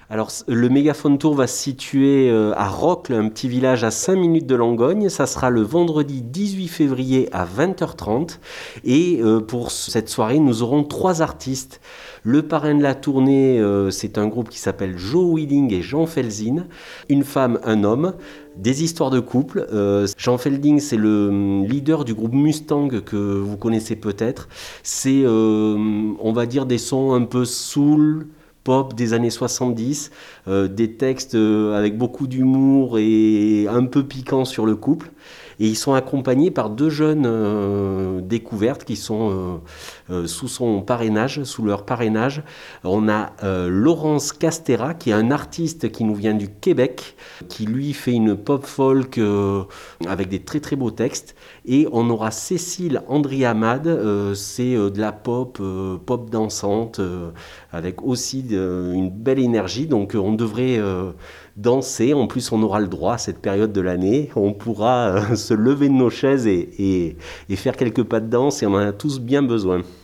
Alors, le Mégaphone Tour va se situer à Rocle, un petit village à 5 minutes de Langogne. Ça sera le vendredi 18 février à 20h30. Et pour cette soirée, nous aurons 3 artistes. Le parrain de la tournée, c'est un groupe qui s'appelle Joe Wheeling et Jean Felzin. Une femme, un homme. Des histoires de couple. Jean Felding, c'est le leader du groupe Mustang que vous connaissez peut-être. C'est, on va dire, des sons un peu soul, pop des années 70, des textes avec beaucoup d'humour et un peu piquants sur le couple. Et ils sont accompagnés par 2 jeunes découvertes qui sont sous son parrainage, sous leur parrainage. On a Laurence Castera, qui est un artiste qui nous vient du Québec, qui lui fait une pop folk avec des très très beaux textes. Et on aura Cécile Andriamade, c'est de la pop, pop dansante, avec aussi une belle énergie. Donc on devrait danser. En plus, on aura le droit à cette période de l'année. On pourra se lever de nos chaises et faire quelques pas de danse et on en a tous bien besoin.